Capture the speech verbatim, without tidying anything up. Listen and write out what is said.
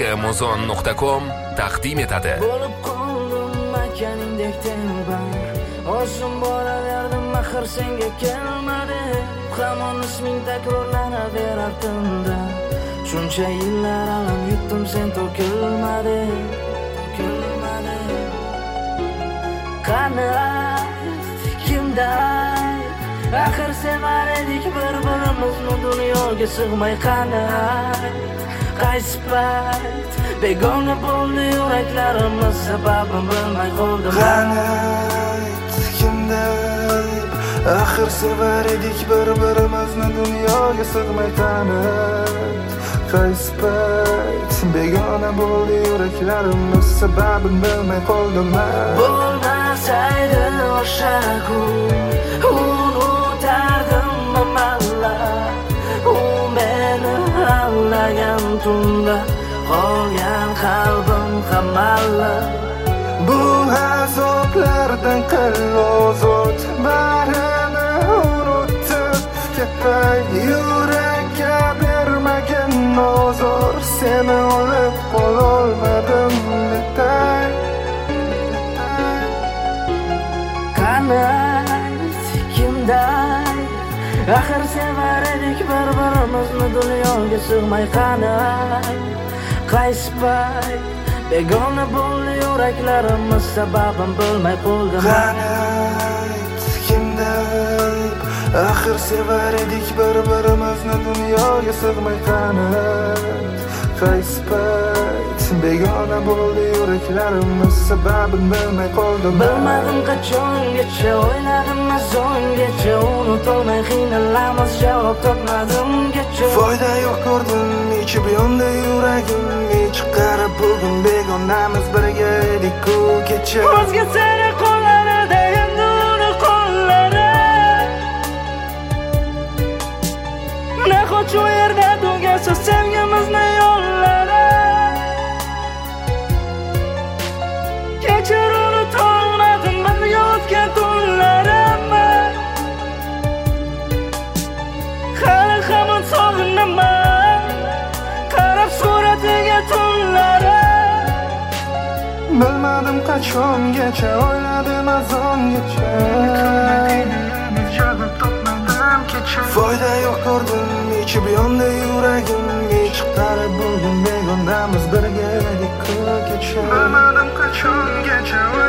amazon nuqta com taqdim etadi. Bo'lib qoldim makaningdek telbar, o'zim boraverdim axir senga kelmadi. Hamon isming takrorlanaverar tunda, shuncha yillar alam yutdim sen to'kilmadi, to'kilmadi. Qani kimda axir sevar edik bir-birimizni dunyoga sig'may. Qani qaysi payt begona bo'ldi yuraklarimiz, sababini bilmay qoldim. Qani kimda axir sevar edik bir-birimizni dunyoga sig'may. Qani qaysi payt begona bo'ldi yuraklarimiz, sababini bilmay qoldim. Bo'lmasaydi o'sha kun unutardim malla, u meni aldagan tunda qolgan qalbim hamalla. Bu azoblardan qil ozod, barini unutib ketay. Yurakka bermagin ozor, seni olib qololmadim netay. Qani kimda axir sevar edik bir-birimizni dunyoga sig'may. Qani qaysi payt begona bo'ldi yuraklarimiz, sababini bilmay qoldim. Qani kimda axir sevar edik bir-birimizni dunyoga sig'may. Qani qaysi payt begona bo'ldi yuraklarimiz, sababini bilmay qoldim. Bilmadim qachongacha, o'yladim azongacha, unutolmay qiynalamiz, javob topmadimgacha. Foyda yo'q ko'rdim ichib yondi yuragim, chiqarib bugun begonamiz birga edik-ku kecha. O'zga seni qo'llarida endi uni qo'llari, nahot shu yerda tugasa sevgimizni yo'llari. Kechir unutolmadim birga o'tgan tunlarimni, hali hamon sog'inaman qarab suratiga tunlari. Bilmadim qachongacha, o'yladim azongacha, javob topmadim kecha. Foyda yo'q ko'rdim ichib yondi yuragim, chiqarib bugun begonamiz birga edik-ku kecha. Bilmadim qachongacha